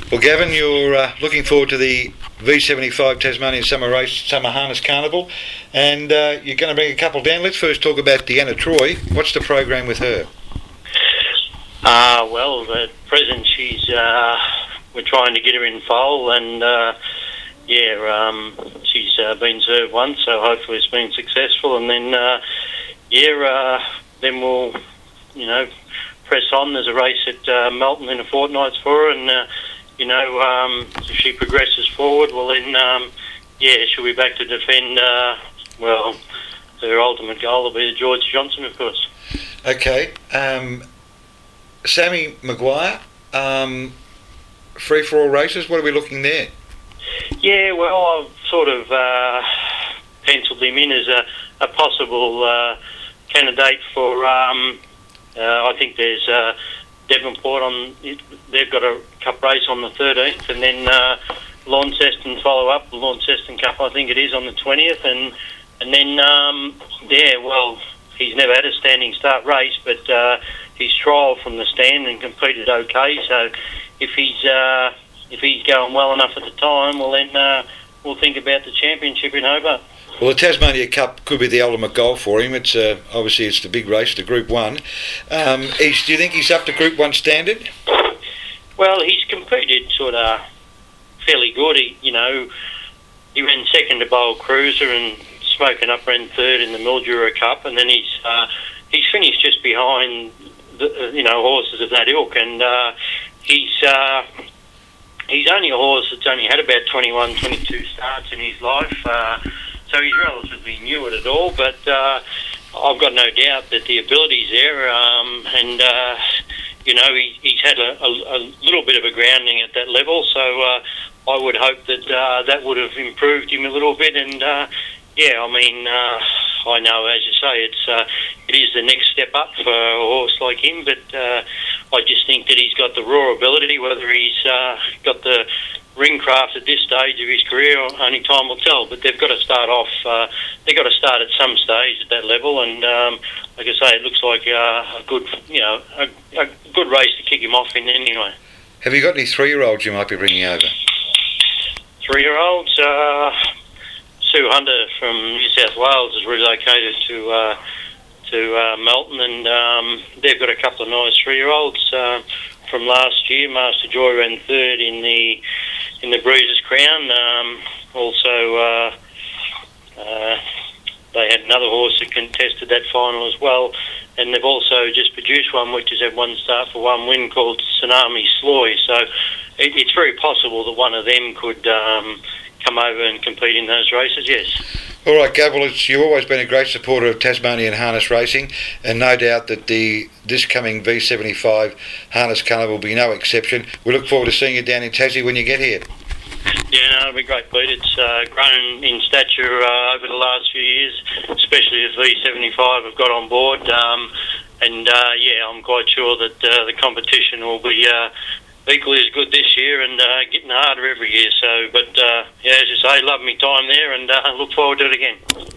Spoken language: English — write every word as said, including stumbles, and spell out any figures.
Well, Gavin, you're uh, looking forward to the V seventy-five Tasmanian Summer Race, Summer Harness Carnival, and uh, you're going to bring a couple down. Let's first talk about Deanna Troy. What's the program with her? Uh, well, at present she's, uh, we're trying to get her in foal, and uh, yeah, um, she's uh, been served once, so hopefully it's been successful, and then uh, yeah, uh, then we'll, you know, press on. There's a race at uh, Melton in a fortnight for her, and uh, you know, um, if she progresses forward, well then, um, yeah, she'll be back to defend. Uh, well, her ultimate goal will be the George Johnson, of course. Okay, um, Sammy Maguire, um, free for all races. What are we looking there? Yeah, well, I've sort of uh, penciled him in as a, a possible uh, candidate for. Um, uh, I think there's uh, Devonport on. They've got a cup race on the thirteenth, and then uh, Launceston follow up. The Launceston Cup, I think it is, on the twentieth, and and then um, yeah, well, he's never had a standing start race, but uh, he's trialled from the stand and competed okay. So if he's uh, if he's going well enough at the time, well then uh, we'll think about the championship in Hobart. Well, the Tasmania Cup could be the ultimate goal for him. It's uh, obviously it's the big race, the Group One. Um, he's, do you think he's up to Group One standard? Well, he's competed sort of fairly good. He, you know, he ran second to Bowl Cruiser and Smoking Up ran third in the Mildura Cup, and then he's uh, he's finished just behind the, you know, horses of that ilk, and uh, he's uh, he's only a horse that's only had about twenty-one, twenty-two starts in his life. Uh, So he's relatively new at it all, but uh, I've got no doubt that the ability's there, um, and uh, you know he, he's had a, a, a little bit of a grounding at that level. So uh, I would hope that uh, that would have improved him a little bit. And uh, yeah, I mean, uh, I know, as you say, it's uh, it is the next step up for a horse like him, but uh, I just think that he's got the raw ability. Whether he's uh, got the ring craft at this stage of his career, only time will tell. But they've got to start off. Uh, they've got to start at some stage at that level, and um, like I say, it looks like uh, a good, you know, a, a good race to kick him off in anyway. Have you got any three-year-olds you might be bringing over? Three-year-olds. Uh, Sue Hunter from New South Wales is relocated to uh, to uh, Melton, and um, they've got a couple of nice three-year-olds uh, from last year. Master Joy ran third in the in the Bruiser's Crown. Um, also, uh, uh, they had another horse that contested that final as well, and they've also just produced one which has had one start for one win called Tsunami Sloy. So it, it's very possible that one of them could um, come over and compete in those races, yes. All right, Gav, well, it's, you've always been a great supporter of Tasmanian harness racing, and no doubt that the this coming V seventy-five Harness Carnival will be no exception. We look forward to seeing you down in Tassie when you get here. Yeah, no, it'll be great, Pete. It's uh, grown in stature uh, over the last few years, especially as V seventy-five have got on board. Um, and uh, yeah, I'm quite sure that uh, the competition will be uh, equally as good this year and uh, getting harder every year. So, but uh, yeah, as you say, love me time there, and uh, look forward to it again.